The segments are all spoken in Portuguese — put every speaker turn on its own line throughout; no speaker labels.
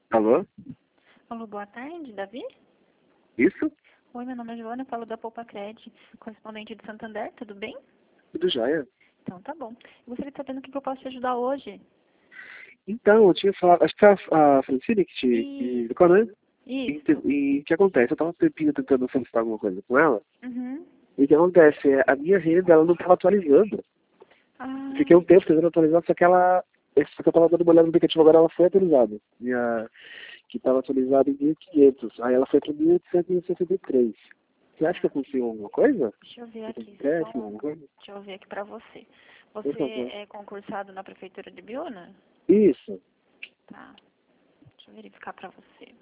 Alô?
Alô, boa tarde, Davi?
Isso?
Oi, meu nome é Joana, eu falo da Poupa Cred, correspondente de Santander, tudo bem?
Tudo jóia?
Então tá bom. Eu gostaria de saber no que eu posso te ajudar hoje.
Então, eu tinha falado, acho que foi a Francine que te indicou, né?
Isso.
E o que acontece? Eu tava um tempinho tentando solicitar alguma coisa com ela,
Uhum.
e o que acontece? A minha renda, ela não tava atualizando.
Ah,
Fiquei um tempo tentando atualizar, só que eu tava dando uma olhada no aplicativo, agora ela foi atualizada. Que estava atualizada em 1.500, aí ela foi para 1.863. Você acha que eu consigo alguma coisa?
deixa eu ver aqui,
Empréstimo, alguma coisa?
deixa eu ver aqui pra você.
Por
Você
favor.
é concursado na Prefeitura de Biúna?
Isso.
Tá, deixa eu verificar pra você.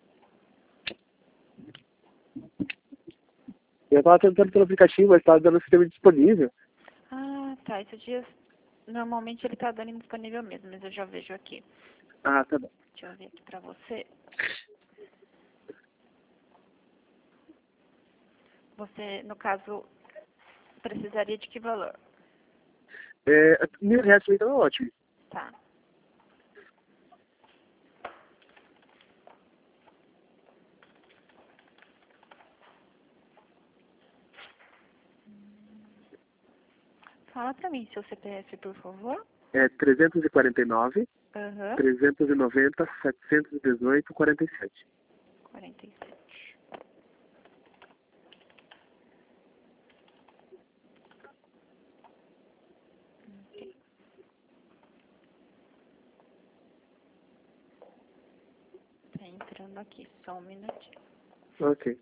Eu estava tentando pelo aplicativo, mas estava dando o sistema disponível.
Ah, tá, esses dias, normalmente ele tá dando indisponível mesmo, mas eu já vejo aqui.
Ah, tá bom.
Deixa eu ver aqui pra você. Você, no caso, precisaria de que valor?
R$ 1.000 também estava ótimo.
Tá. Fala pra mim seu CPF, por favor.
É 349,
Aham.
390, 718, 47.
47. Ok. Tá entrando aqui, só um minutinho.
Ok.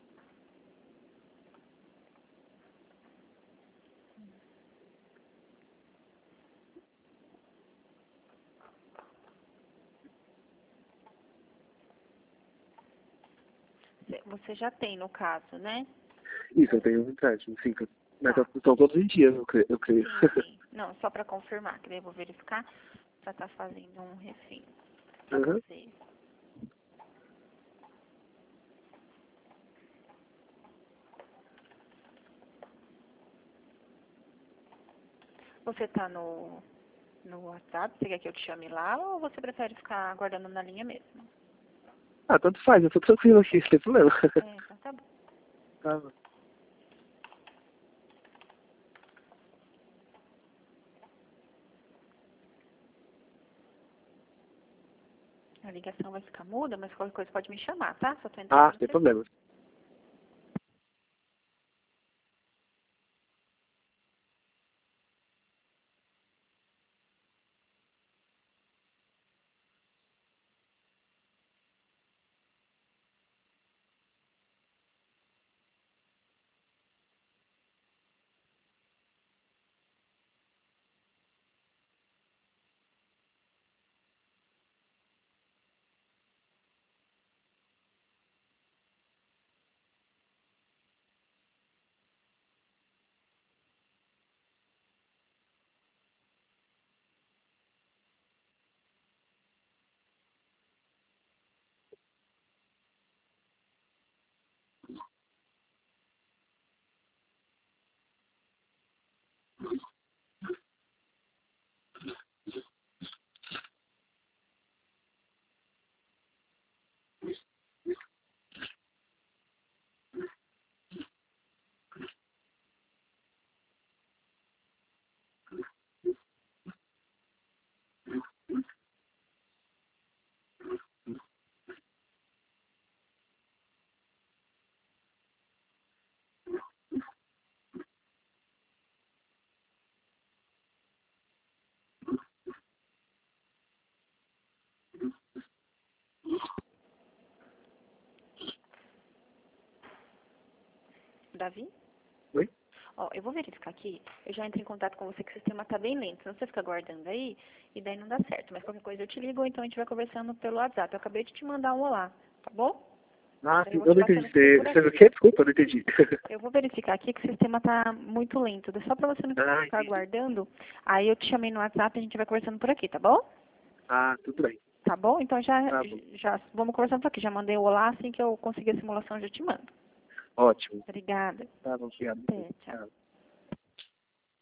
Você já tem, no caso, né?
Isso, eu tenho um empréstimo, sim. Mas
Tá.
são todos os dias, eu creio.
Sim, sim. Não, só pra confirmar, que daí eu vou verificar pra tá fazendo um refém pra
Uhum.
você. Você tá no WhatsApp? Você quer que eu te chame lá ou você prefere ficar aguardando na linha mesmo?
Ah, tanto faz, eu tô tranquilo aqui, sem problema.
É, então tá bom.
Tá bom.
A ligação vai ficar muda, mas qualquer coisa pode me chamar, tá? Só tô entrando
Ah,
no
sem
sistema.
problema.
Davi?
Oi?
Ó, eu vou verificar aqui. Eu já entrei em contato com você que o sistema tá bem lento. Senão você fica aguardando aí e daí não dá certo. Mas qualquer coisa eu te ligo ou então a gente vai conversando pelo WhatsApp. Eu acabei de te mandar um olá, tá bom?
Ah,
Daí
sim,
eu vou
eu
te
não entendi.
passando tudo por
Você
aqui.
o quê? Desculpa, eu não entendi.
Eu vou verificar aqui que o sistema tá muito lento. Só pra você não
Ah,
ficar
entendi.
aguardando. Aí eu te chamei no WhatsApp e a gente vai conversando por aqui, tá bom?
Ah, tudo bem.
Tá bom? Então
Tá bom.
já vamos conversando por aqui. Já mandei o olá, assim que eu conseguir a simulação eu já te mando.
Ótimo.
Obrigada.
Tá bom, obrigado.
Até, tchau.
Tchau.